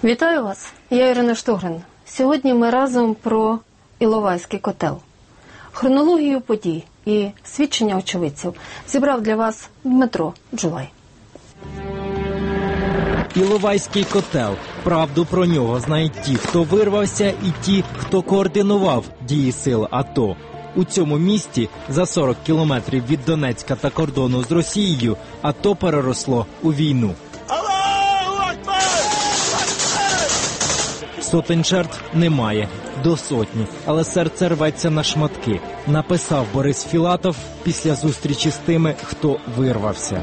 Вітаю вас, я Ірина Штогрин. Сьогодні ми разом про Іловайський котел. Хронологію подій і свідчення очевидців зібрав для вас Дмитро Джулай. Іловайський котел. Правду про нього знають ті, хто вирвався, і ті, хто координував дії сил АТО. У цьому місті, за 40 кілометрів від Донецька та кордону з Росією, АТО переросло у війну. Сотень жертв немає, до сотні, але серце рветься на шматки, написав Борис Філатов після зустрічі з тими, хто вирвався.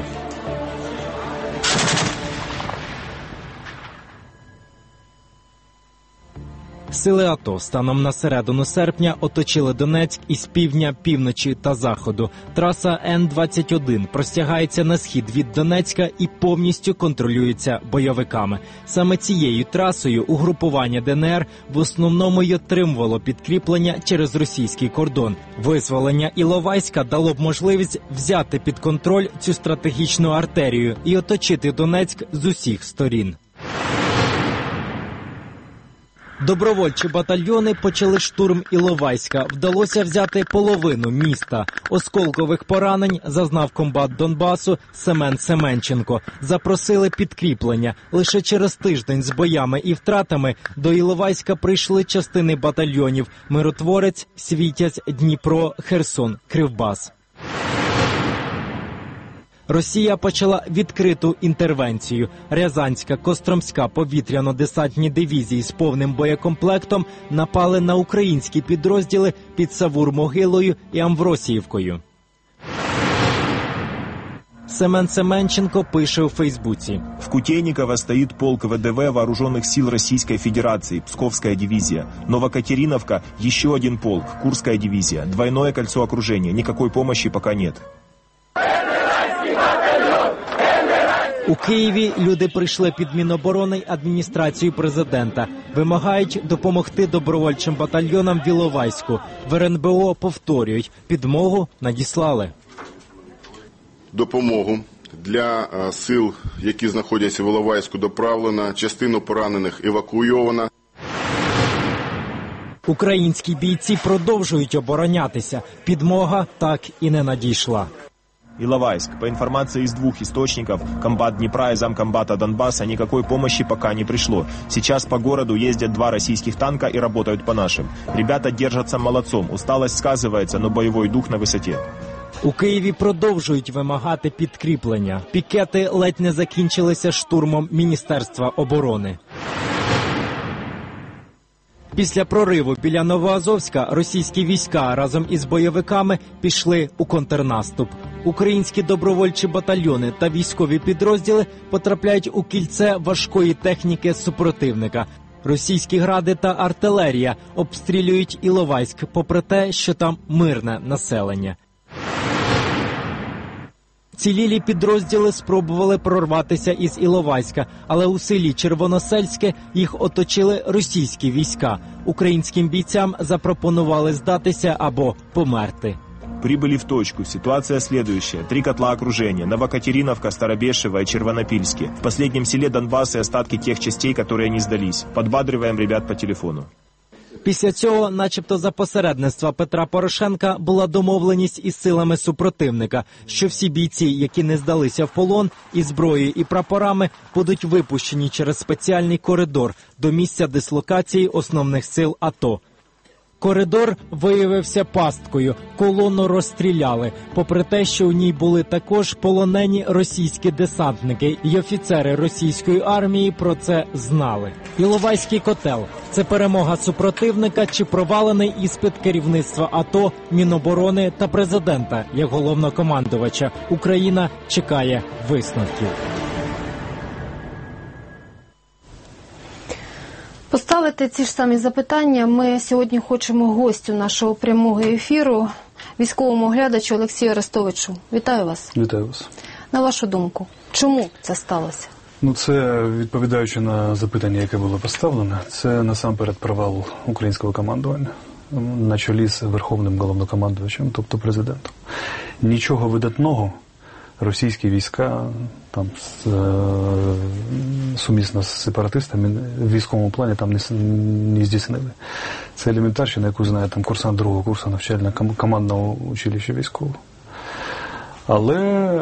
Сили АТО станом на середину серпня оточили Донецьк із півдня, півночі та заходу. Траса Н-21 простягається на схід від Донецька і повністю контролюється бойовиками. Саме цією трасою угрупування ДНР в основному й отримувало підкріплення через російський кордон. Визволення Іловайська дало б можливість взяти під контроль цю стратегічну артерію і оточити Донецьк з усіх сторін. Добровольчі батальйони почали штурм Іловайська. Вдалося взяти половину міста. Осколкових поранень зазнав комбат Донбасу Семен Семенченко. Запросили підкріплення. Лише через тиждень з боями і втратами до Іловайська прийшли частини батальйонів «Миротворець», «Світязь», «Дніпро», «Херсон», «Кривбас». Росія почала відкриту інтервенцію. Рязанська, Костромська повітряно-десантні дивізії з повним боєкомплектом напали на українські підрозділи під Савур-Могилою і Амвросіївкою. Семен Семенченко пише у Фейсбуці. В Кутейниково стоит полк ВДВ Вооруженных сил Российской Федерации, Псковская дивизия. Новокатериновка – еще один полк, Курская дивизия. Двойное кольцо окружения, никакой помощи пока нет. У Києві люди прийшли під Міноборони й адміністрацію президента. Вимагають допомогти добровольчим батальйонам в Іловайську. В РНБО повторюють, підмогу надіслали. Допомогу для сил, які знаходяться в Іловайську, доправлено, частину поранених евакуйовано. Українські бійці продовжують оборонятися. Підмога так і не надійшла. Иловайск. По информации из двух источников, комбат Днепра и замкомбата Донбасса, никакой помощи пока не пришло. Сейчас по городу ездят 2 российских танка и работают по нашим. Ребята держатся молодцом. Усталость сказывается, но боевой дух на высоте. У Києві продовжують вимагати підкріплення. Пікети ледь не закінчилися штурмом Міністерства оборони. Після прориву біля Новоазовська російські війська разом із бойовиками пішли у контрнаступ. Українські добровольчі батальйони та військові підрозділи потрапляють у кільце важкої техніки супротивника. Російські гради та артилерія обстрілюють Іловайськ, попри те, що там мирне населення. Цілілі підрозділи спробували прорватися із Іловайська, але у селі Червоносельське їх оточили російські війська. Українським бійцям запропонували здатися або померти. Прибыли в точку. Ситуация следующая. 3 котла окружения. Новокатериновка, Старобешево и Червонопильске. В последнем селе Донбасс и остатки тех частей, которые не сдались. Подбадриваем ребят по телефону. Після цього, начебто за посередництва Петра Порошенка, була домовленість із силами супротивника, що всі бійці, які не здалися в полон, і зброєю, і прапорами, будуть випущені через спеціальний коридор до місця дислокації основних сил АТО. Коридор виявився пасткою, колону розстріляли, попри те, що у ній були також полонені російські десантники, і офіцери російської армії про це знали. Іловайський котел – це перемога супротивника чи провалений іспит керівництва АТО, Міноборони та президента, як головнокомандувача. Україна чекає висновків. Поставити ці ж самі запитання ми сьогодні хочемо гостю нашого прямого ефіру, військовому оглядачу Олексію Арестовичу. Вітаю вас. Вітаю вас. На вашу думку, чому це сталося? Це, відповідаючи на запитання, яке було поставлено, це насамперед провал українського командування на чолі з Верховним головнокомандувачем, тобто президентом. Нічого видатного російські війська там сумісно з сепаратистами в військовому плані там не здійснили. Це елементарщина, яку знає там курсант другого курсу навчально-командного училища військового. Але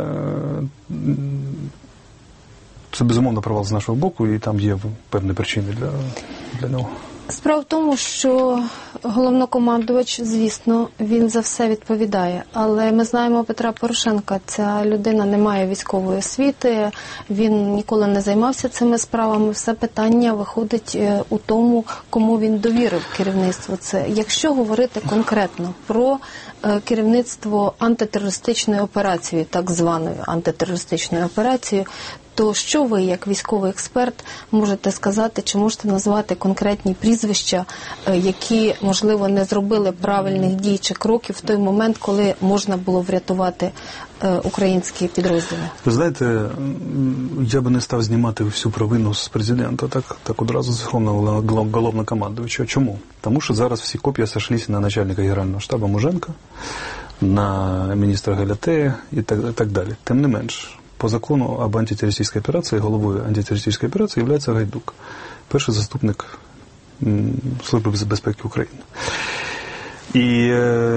це, безумовно, провал з нашого боку, і там є певні причини для нього. Справа в тому, що головнокомандувач, звісно, він за все відповідає. Але ми знаємо Петра Порошенка, ця людина не має військової освіти, він ніколи не займався цими справами. Все питання виходить у тому, кому він довірив керівництво. Це, якщо говорити конкретно про керівництво антитерористичної операції, так званою антитерористичною операцією, то що ви, як військовий експерт, можете сказати, чи можете назвати конкретні прізвища, які, можливо, не зробили правильних дій чи кроків в той момент, коли можна було врятувати українські підрозділи? Ви знаєте, я би не став знімати всю провину з президента, так одразу з головнокомандувача. Чому? Тому що зараз всі коп'я сошлись на начальника Генерального штабу Муженка, на міністра Галятея і так далі. Тим не менш, по закону об антитеррористической операции, головою антитеррористической операции является Гайдук, перший заступник Служби безпеки України. І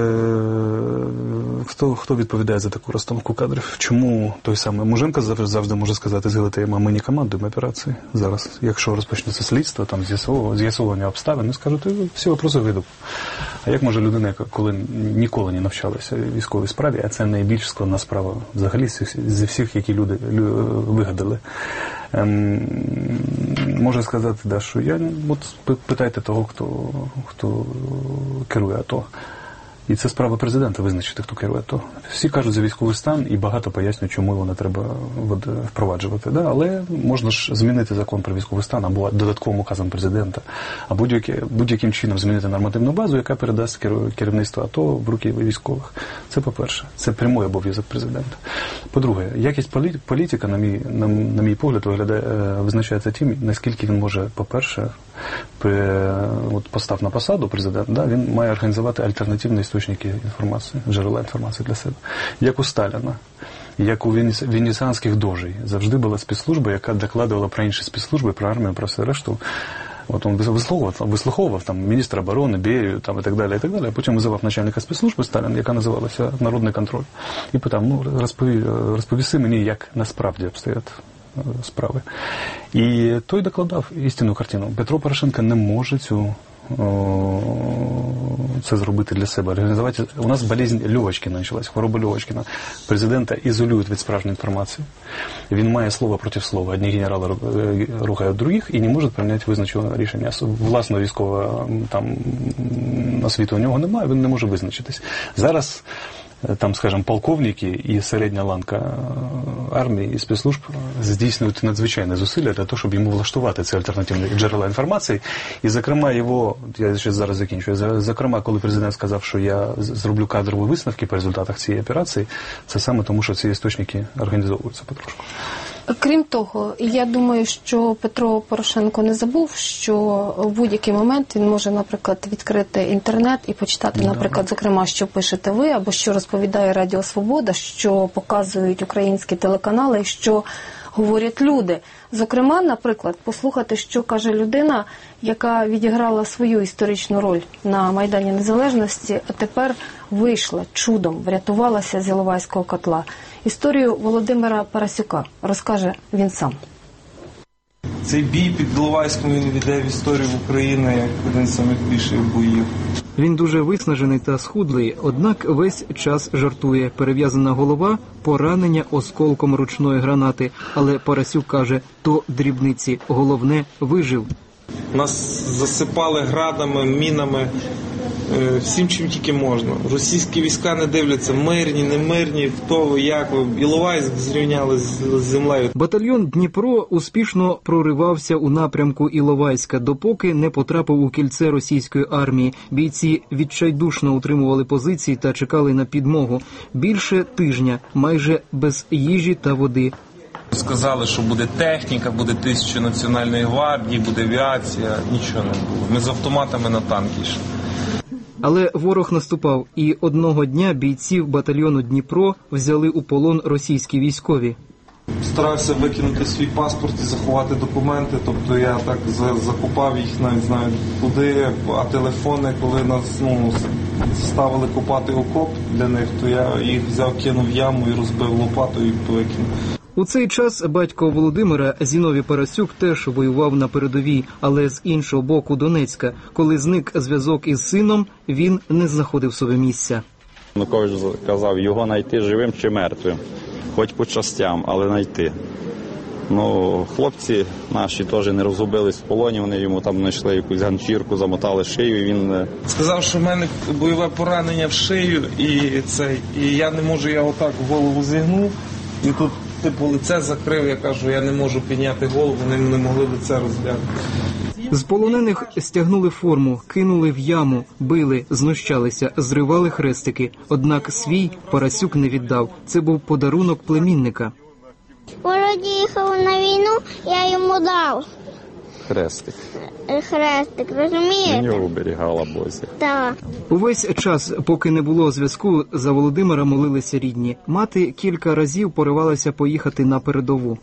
хто відповідає за таку розстановку кадрів? Чому той самий Муженко завжди може сказати з Галатеєм, а ми не командуємо операції зараз? Якщо розпочнеться слідство, там з'ясовування обставин, скажуть, всі вопроси Гайдук. А як може людина, яка ніколи не навчалася військовій справі, а це найбільш складна справа взагалі зі всіх, які люди вигадали, може сказати, що я, питайте того, хто керує АТО. І це справа президента визначити, хто керує АТО. Всі кажуть за військовий стан і багато пояснюють, чому його не треба впроваджувати. Да? Але можна ж змінити закон про військовий стан або додатковим указом президента, а будь-яким чином змінити нормативну базу, яка передасть керівництво АТО в руки військових. Це по-перше. Це прямий обов'язок президента. По-друге, якість політика, на мій погляд, визначається тим, наскільки він може, по-перше, постав на посаду президента, да, він має організувати альтернативні істочники інформації, джерела інформації для себе. Як у Сталіна, як у венеціанських дожей. Завжди була спецслужба, яка докладувала про інші спецслужби, про армію, про все решту. От він вислуховував там міністра оборони, Берію там, і так далі, а потім визивав начальника спецслужби Сталін, яка називалася «Народний контроль». І питав, розповіси мені, як насправді обстоять справи. І той докладав істинну картину. Петро Порошенко не може це зробити для себе. Організувати. У нас болезнь Льовочкіна почалась, хвороба Льовочкіна. Президента ізолюють від справжньої інформації. Він має слово проти слова. Одні генерали рухають других і не може прийняти визначене рішення. Власного військового там освіти у нього немає, він не може визначитись. Зараз там, скажімо, полковники і середня ланка армії і спецслужб здійснюють надзвичайні зусилля для того, щоб йому влаштувати ці альтернативні джерела інформації. І, зокрема, я ще зараз закінчую, зокрема, коли президент сказав, що я зроблю кадрові висновки по результатах цієї операції, це саме тому, що ці істочники організовуються потрошку. Крім того, я думаю, що Петро Порошенко не забув, що в будь-який момент він може, наприклад, відкрити інтернет і почитати, наприклад, зокрема, що пишете ви, або що розповідає Радіо Свобода, що показують українські телеканали, що говорять люди. Зокрема, наприклад, послухати, що каже людина, яка відіграла свою історичну роль на Майдані Незалежності, а тепер вийшла чудом, врятувалася з Іловайського котла. Історію Володимира Парасюка розкаже він сам. Цей бій під Іловайськом війде в історію України як один з найбільших боїв. Він дуже виснажений та схудлий, однак весь час жартує. Перев'язана голова – поранення осколком ручної гранати. Але Парасюк каже, то дрібниці, головне – вижив. Нас засипали градами, мінами, всім, чим тільки можна. Російські війська не дивляться, мирні, не мирні, хто ви, як ви. Іловайськ зрівняли з землею. Батальйон «Дніпро» успішно проривався у напрямку Іловайська, допоки не потрапив у кільце російської армії. Бійці відчайдушно утримували позиції та чекали на підмогу. Більше тижня, майже без їжі та води. Сказали, що буде техніка, буде 1000 Національної гвардії, буде авіація. Нічого не було. Ми з автоматами на танки йшли. Але ворог наступав, і одного дня бійців батальйону «Дніпро» взяли у полон російські військові. Старався викинути свій паспорт і заховати документи, тобто я так закопав їх, навіть знаю куди, а телефони, коли нас ставили копати окоп для них, то я їх взяв, кинув в яму і розбив лопатою і викинув. У цей час батько Володимира, Зіновій Парасюк, теж воював на передовій, але з іншого боку Донецька. Коли зник зв'язок із сином, він не знаходив собі місця. Янукович казав, його знайти живим чи мертвим, хоч по частям, але знайти. Хлопці наші теж не розгубились в полоні, вони йому там знайшли якусь ганчірку, замотали шию, і він... Сказав, що в мене бойове поранення в шию, і я не можу, я отак голову зігнув, і тут лице закрив, я кажу, я не можу підняти голову, вони не могли лице розглянути. З полонених стягнули форму, кинули в яму, били, знущалися, зривали хрестики. Однак свій Парасюк не віддав. Це був подарунок племінника. Володя їхав на війну, я йому дав. Хрестик. Хрестик, розумієте? Він його оберігала Бозі. Так. Увесь час, поки не було зв'язку, за Володимира молилися рідні. Мати кілька разів поривалася поїхати на передову.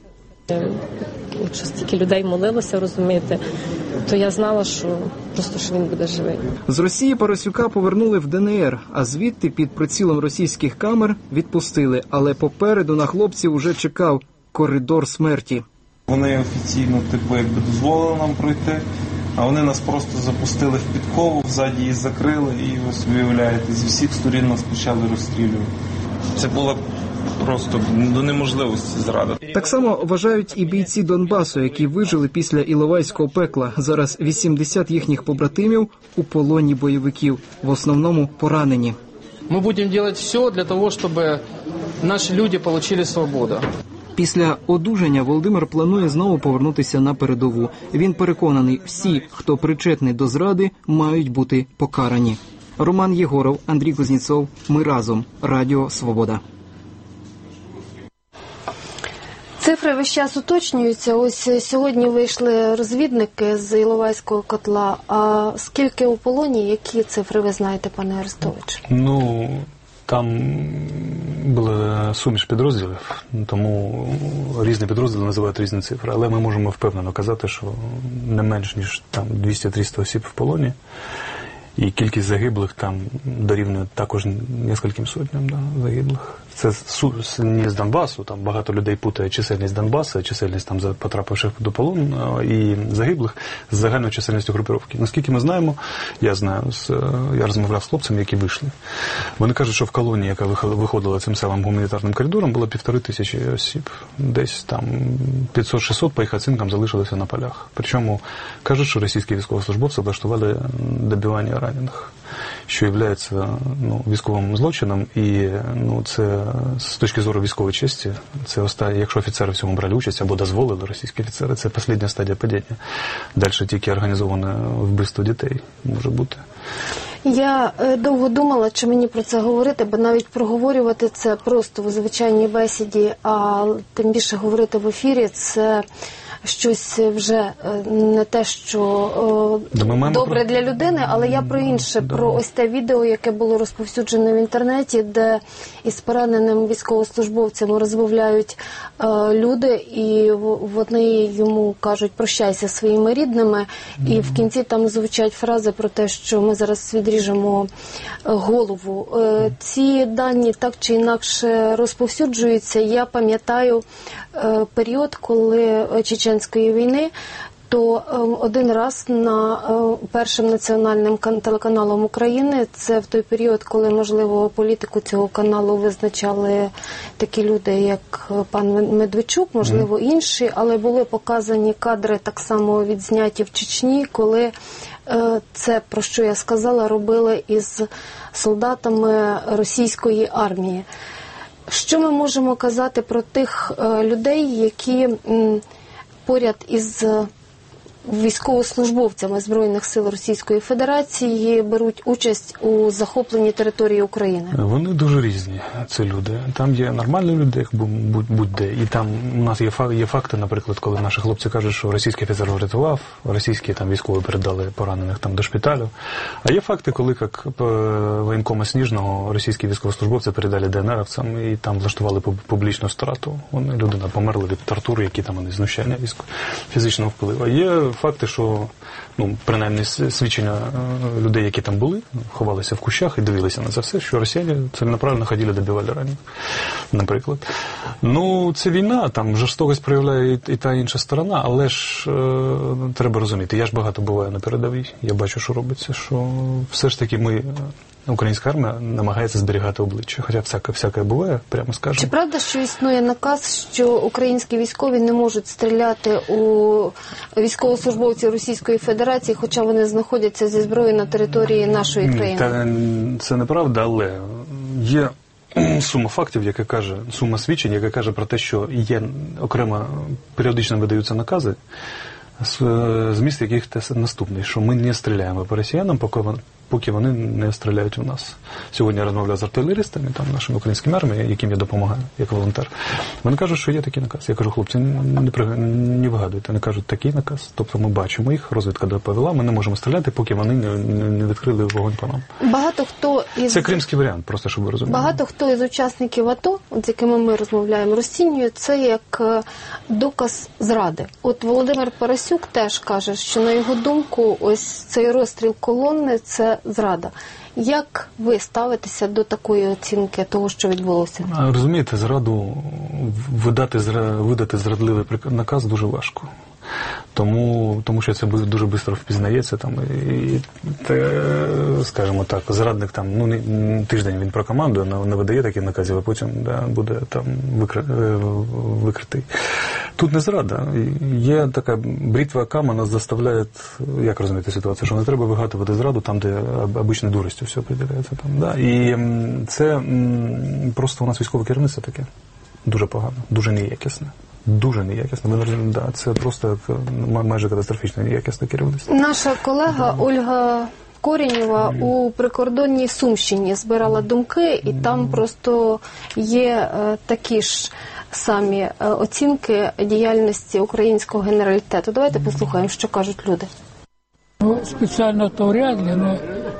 Якщо стільки людей молилося, розумієте, то я знала, що він буде живий. З Росії Парасюка повернули в ДНР, а звідти під прицілом російських камер відпустили. Але попереду на хлопців уже чекав коридор смерті. Вони офіційно дозволили нам пройти, а вони нас просто запустили в підкову, ззаді її закрили і, ось виявляєте, зі всіх сторін нас почали розстрілювати. Це було просто до неможливості зрада. Так само вважають і бійці Донбасу, які вижили після Іловайського пекла. Зараз 80 їхніх побратимів у полоні бойовиків, в основному поранені. Ми будемо робити все для того, щоб наші люди отримали свободу. Після одужання Володимир планує знову повернутися на передову. Він переконаний, всі, хто причетний до зради, мають бути покарані. Роман Єгоров, Андрій Кузнєцов. Ми разом. Радіо Свобода. Цифри весь час уточнюються. Ось сьогодні вийшли розвідники з Іловайського котла. А скільки у полоні? Які цифри ви знаєте, пане Арестович? Там була суміш підрозділів, тому різні підрозділи називають різні цифри. Але ми можемо впевнено казати, що не менш ніж 200-300 осіб в полоні. І кількість загиблих там дорівнює також кільком сотням загиблих. Це не з Донбасу, там багато людей путає чисельність Донбасу, чисельність там потрапивших до полону і загиблих з загальною чисельністю групіровки. Наскільки ми знаємо, я розмовляв з хлопцями, які вийшли. Вони кажуть, що в колонії, яка виходила цим самим гуманітарним коридором, було 1500 осіб. Десь там 500-600 по їх оцінкам залишилися на полях. Причому кажуть, що російські військовослужбовці влаштували добивання ранених, що є військовим злочином, і це з точки зору військової честі, це якщо офіцери в цьому брали участь або дозволили російські офіцери, це остання стадія падіння. Далі тільки організоване вбивство дітей може бути. Я довго думала, чи мені про це говорити, бо навіть проговорювати це просто в звичайній бесіді, а тим більше говорити в ефірі, це щось вже не те, що добре для людини, але я про інше, про ось те відео, яке було розповсюджене в інтернеті, де із пораненим військовослужбовцем розмовляють люди, і вони йому кажуть «прощайся зі своїми рідними», і в кінці там звучать фрази про те, що ми зараз відріжемо голову. Ці дані так чи інакше розповсюджуються. Я пам'ятаю період, коли Чеченської війни, то один раз на першим національним телеканалом України, це в той період, коли, можливо, політику цього каналу визначали такі люди, як пан Медведчук, можливо, інші, але були показані кадри так само відзняті в Чечні, коли це, про що я сказала, робили із солдатами російської армії. Що ми можемо казати про тих людей, які поряд із військовослужбовцями Збройних сил Російської Федерації беруть участь у захопленні території України? Вони дуже різні, ці люди. Там є нормальні люди, як будь-де. І там у нас є факти, наприклад, коли наші хлопці кажуть, що російський офіцер врятував, російські там військові передали поранених там до шпиталю. А є факти, коли, як воєнкома Сніжного, російські військовослужбовці передали ДНРовцям і там влаштували публічну страту. Людина померла від тортури, які там вони знущання фізичного впливу. Є факти, що, принаймні, свідчення людей, які там були, ховалися в кущах і дивилися на це все, що росіяни ціленаправленно ходили, добивали ранених, наприклад. Це війна, там жорстокість проявляє і та інша сторона, але ж треба розуміти, я ж багато буваю на передовій, я бачу, що робиться, що все ж таки українська армія намагається зберігати обличчя, хоча всяке буває, прямо скажемо. Чи правда, що існує наказ, що українські військові не можуть стріляти у військовослужбовців Російської Федерації, хоча вони знаходяться зі зброєю на території нашої країни? Це неправда, але є сума фактів, сума свідчень, яка каже про те, що є окремо, періодично видаються накази, зміст яких наступний, що ми не стріляємо по росіянам, поки вони не стріляють у нас. Сьогодні я розмовляв з артилеристами, нашими українськими арміями, яким я допомагаю, як волонтер. Вони кажуть, що є такий наказ. Я кажу, хлопці, не вигадуйте. Вони кажуть, такий наказ. Тобто ми бачимо їх, розвідка доповіла, ми не можемо стріляти, поки вони не відкрили вогонь по нам. Це кримський варіант, просто щоб ви розуміли. Багато хто із учасників АТО, з якими ми розмовляємо, розцінює це як доказ зради. От Володимир Парасюк теж каже, що на його думку, ось цей розстріл колони – це зрада. Як ви ставитеся до такої оцінки того, що відбулося? Розумієте, зраду видати зрадливий наказ дуже важко. Тому що це дуже швидко впізнається. Скажімо так, зрадник тиждень він прокомандує, не видає такі накази, а потім буде викритий. Тут не зрада. Є така бритва Акама, нас заставляє, як розуміти ситуацію, що не треба вигадувати зраду там, де обично дуростю все определяється. І це просто у нас військове керівництво таке. Дуже погано, дуже неякісне. Дуже неякісно. Це просто майже катастрофічно неякісне керівництво. Наша колега Ольга Коренєва у прикордонній Сумщині збирала думки, і там просто є такі ж самі оцінки діяльності українського генералітету. Давайте послухаємо, що кажуть люди. Спеціально то вряд ли, але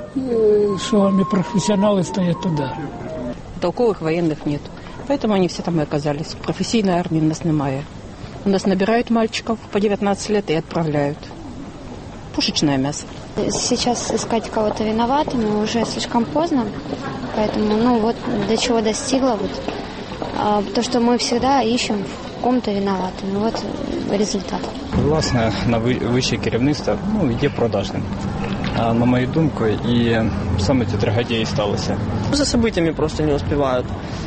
що непрофесіонали стоять туди. Толкових воєнних нет. Поэтому они все там и оказались. Профессийной армии у нас немає. У нас набирают мальчиков по 19 лет и отправляют. Пушечное мясо. Сейчас искать кого-то виноватым уже слишком поздно. Поэтому, до чего достигла. То, что мы всегда ищем в ком-то виноватым. Результат. Власне, на вище керівництво є продажним. На мою думку, і саме ці трагедії сталися. За событиями просто не успевают.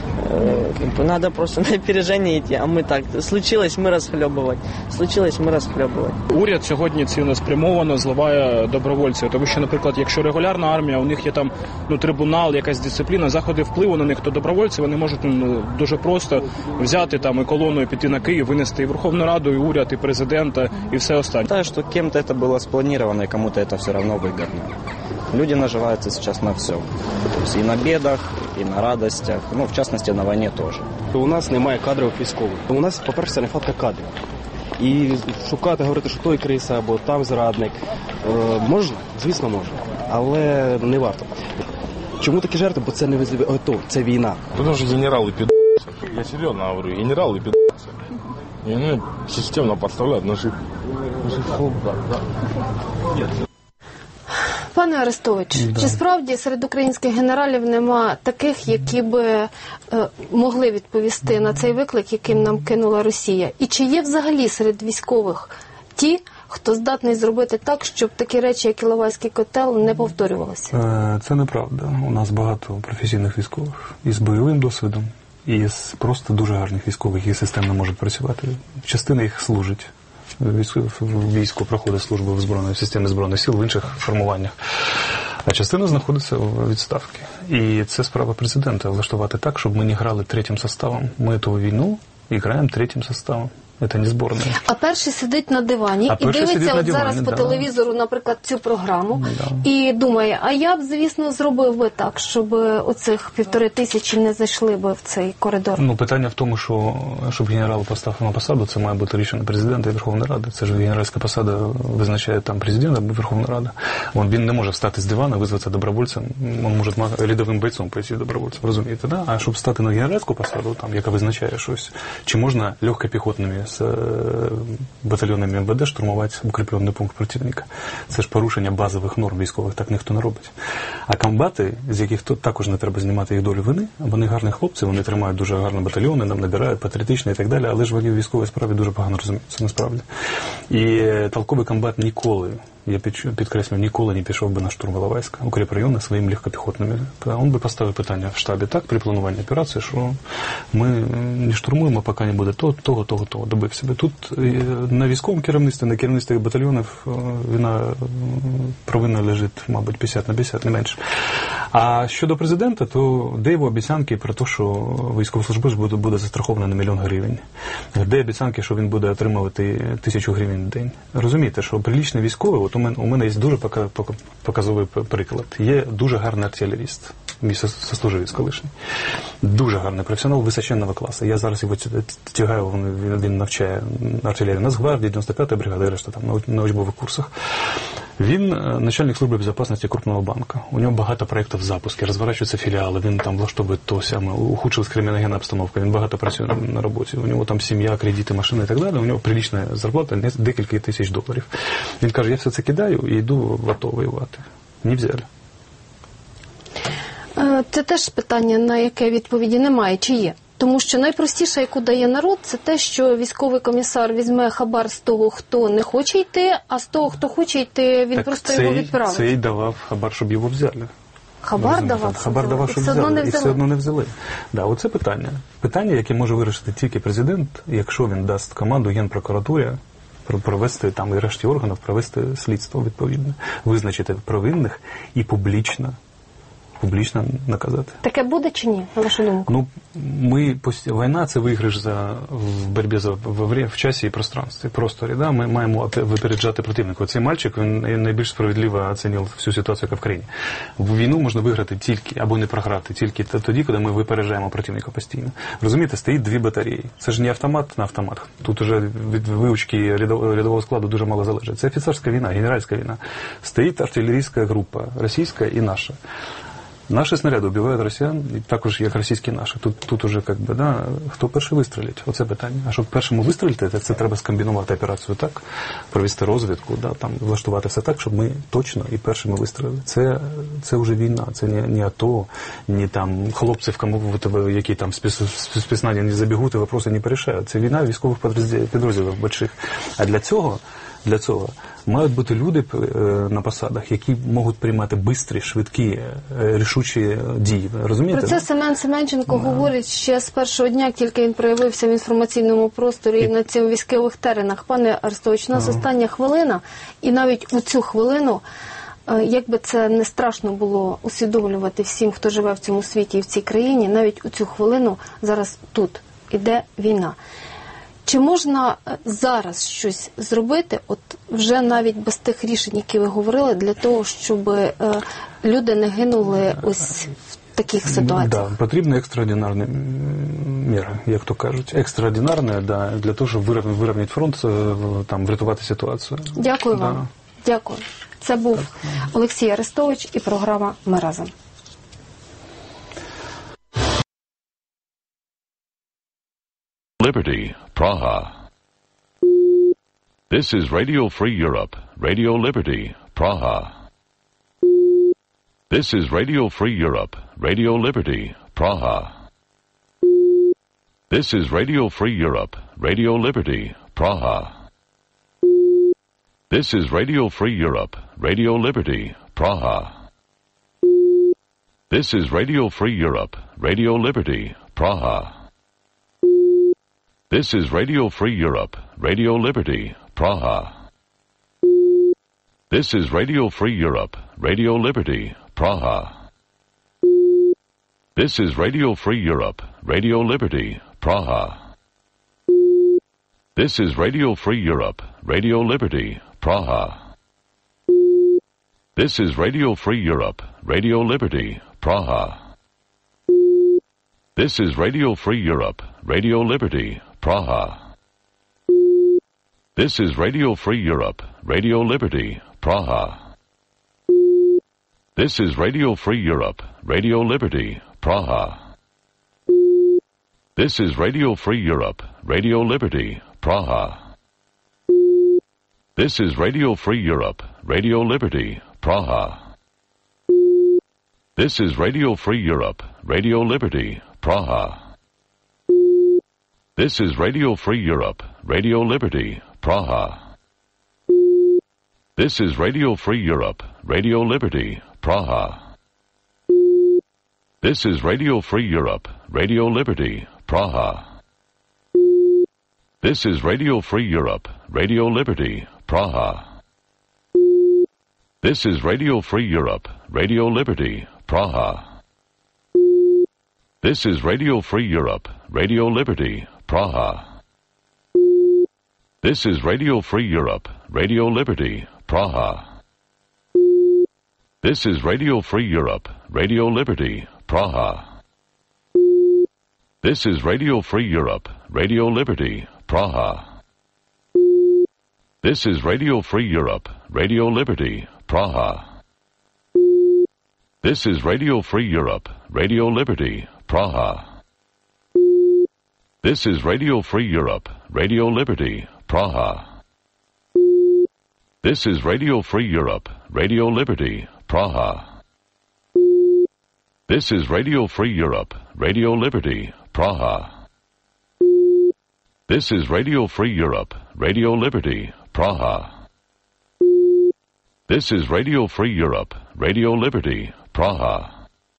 Надо просто на опережение идти, а мы так, случилось, мы расхлебывать. Случилось, мы расхлебывать. Уряд сьогодні цілеспрямовано зливає добровольців, тому що, наприклад, якщо регулярна армія, у них є там трибунал, якась дисципліна, заходи впливу на них, то добровольці вони можуть дуже просто взяти там і колоною піти на Київ, винести і Верховну Раду, і уряд, і президента, і все остальне. Считаю, что кем-то это было спланировано, и кому-то это все равно выгодно. Люди наживаются сейчас на всем. То есть и на бедах, и на радостях, в частности, на войне тоже. У нас немає кадрових військових. У нас, по-перше, це нехватка кадрів. І шукати, говорити, що той криса або там зрадник. Можна? Звісно, можна. Але не варто. Чому такі жертви? Бо це не АТО, це війна. Тому що генерали під'їться. Я серйозно говорю, генерали під'їться. І вони системно підставляють наших солдат. Пане Арестович, чи справді серед українських генералів нема таких, які би могли відповісти на цей виклик, яким нам кинула Росія? І чи є взагалі серед військових ті, хто здатний зробити так, щоб такі речі, як Іловайський котел, не повторювалися? Це неправда. У нас багато професійних військових і з бойовим досвідом, і з просто дуже гарних військових, які системно можуть працювати. Частина їх служить. Військо проходить службу в системі Збройних сил, в інших формуваннях. А частина знаходиться у відставці. І це справа президента – влаштувати так, щоб ми не грали третім составом. Ми ту війну і граємо третім составом. Это не сборная. А перший сидить на дивані і дивиться от зараз по телевізору, наприклад, цю програму, і думає, а я б, звісно, зробив би так, щоб оцих 1500 не зайшли би в цей коридор. Ну, питання в тому, що щоб генерал поставив на посаду, це має бути рішення президента і Верховної Ради. Це ж генеральська посада визначає там президент або Верховна Рада. Він не може встати з дивана, визватися добровольцем, він може рядовим бойцом пойти добровольцем, розумієте, да? А щоб стати на генеральську посаду, там, яка визначає щось, чи можна легкопіхотними з батальйонами МВД штурмувати укріплений пункт противника. Це ж порушення базових норм військових, так ніхто не робить. А комбати, з яких також не треба знімати їх долю вини, вони гарні хлопці, вони тримають дуже гарні батальйони, нам набирають, патріотичні і так далі, але ж вони в військовій справі дуже погано розуміються, насправді. І толковий комбат ніколи, я підкреслюю, ніколи не пішов би на штурм Іловайська, укріпрайони своїми легкопіхотними. Він би поставив питання в штабі так, при плануванні операції, що ми не штурмуємо, поки не буде того, добив себе. Тут на військовому керівництві, на керівництві батальйонів провина лежить, мабуть, 50/50, не менше. А щодо президента, то де його обіцянки про те, що військовослужбовець буде застрахований на 1 мільйон гривень? Де обіцянки, що він буде отримувати 1000 гривень в день? Розумієте, що прилічний військовий, от у мене є дуже показовий приклад. Є дуже гарний артилеріст, мій сослуживець колишній. Дуже гарний професіонал височенного класу. Я зараз його тягаю, він навчає артилерію Нацгвардії, 95-ї бригади, решта там на учбових курсах. Він начальник служби безпечності крупного банку. У нього багато проєктів запуску, розворачуються філіали, він там влаштовує то саме, ухудшилась криміногенна обстановка, він багато працює на роботі. У нього там сім'я, кредити, машини і так далі. У нього прилічна зарплата, декілька тисяч доларів. Він каже, я все це кидаю і йду в АТО воювати. Не взяли. Це теж питання, на яке відповіді немає, чи є? Тому що найпростіше, яку дає народ, це те, що військовий комісар візьме хабар з того, хто не хоче йти, а з того, хто хоче йти, він просто його відправить. Цей давав хабар, щоб його взяли. Хабар давав, щоб взяли, і все одно не взяли. Да, оце питання. Питання, яке може вирішити тільки президент, якщо він дасть команду Генпрокуратурі провести там і решті органів, провести слідство відповідне, визначити провинних і публічно наказати. Таке буде чи ні, на вашу думку? Ну, війна – це виграш в боротьбі в часі і просторі. Да? Ми маємо випереджати противника. Цей мальчик, він найбільш справедливо оцінив всю ситуацію, яка в країні. Війну можна виграти тільки, або не програти, тільки тоді, коли ми випереджаємо противника постійно. Розумієте, стоїть 2 батареї. Це ж не автомат на автомат. Тут уже від вивчки рядового складу дуже мало залежить. Це офіцерська війна, генеральська війна. Стоїть артилерійська група, російська і наша. Наші снаряди вбивають росіян, і також як російські наші. Тут уже, хто перший вистрілить? Оце питання. А щоб першому вистрілити, це треба скомбінувати операцію так, провести розвідку, там, влаштувати все так, щоб ми точно і першими вистрілили. Це вже війна, це не АТО, не там хлопців, які там спецназі не забігуть і вопроси не порішають. Це війна військових підрозділів больших. А для цього мають бути люди на посадах, які можуть приймати бистрі, швидкі, рішучі дії. Розумієте? Про це Семен Семенченко говорить ще з першого дня, як тільки він проявився в інформаційному просторі і на цих військових теренах. Пане Арестович, у нас остання хвилина, і навіть у цю хвилину, як би це не страшно було усвідомлювати всім, хто живе в цьому світі і в цій країні, навіть у цю хвилину зараз тут іде війна. Чи можна зараз щось зробити, от вже навіть без тих рішень, які ви говорили, для того, щоб люди не гинули ось в таких ситуаціях? Да, потрібні екстраординарні міри, як то кажуть. Екстраординарні, для того, щоб вирівняти фронт, там, врятувати ситуацію. Дякую вам. Дякую. Це був Олексій Арестович і програма «Ми разом». Liberty, Praha. This is Radio Free Europe, Radio Liberty, Praha. This is Radio Free Europe, Radio Liberty, Praha. This is Radio Free Europe, Radio Liberty, Praha. This is Radio Free Europe, Radio Liberty, Praha. This is Radio Free Europe, Radio Liberty, Praha. This is Radio Free Europe, Radio Liberty, Praha. This is Radio Free Europe, Radio Liberty, Praha. This is Radio Free Europe, Radio Liberty, Praha. This is Radio Free Europe, Radio Liberty, Praha. This is Radio Free Europe, Radio Liberty, Praha. This is Radio Free Europe, Radio Liberty, Praha. This is Radio Free Europe, Radio Liberty, Praha. This is Radio Free Europe, Radio Liberty, Praha. This is Radio Free Europe, Radio Liberty, Praha. This is Radio Free Europe, Radio Liberty, Praha. This is Radio Free Europe, Radio Liberty, Praha. This is Radio Free Europe, Radio Liberty, Praha. This is Radio Free Europe, Radio Liberty, Praha. This is Radio Free Europe, Radio Liberty, Praha. This is Radio Free Europe, Radio Liberty, Praha. This is Radio Free Europe, Radio Liberty, Praha. This is Radio Free Europe, Radio Liberty, Praha. This is Radio Free Europe, Radio Liberty, Praha. This is Radio Free Europe, Radio Liberty, Praha. This is Radio Free Europe, Radio Liberty, Praha. This is Radio Free Europe, Radio Liberty, Praha. This is Radio Free Europe, Radio Liberty, Praha. This is Radio Free Europe, Radio Liberty, Praha. This is Radio Free Europe, Radio Liberty, Praha. This is Radio Free Europe, Radio Liberty, Praha. This is Radio Free Europe, Radio Liberty, Praha. This is Radio Free Europe, Radio Liberty, Praha.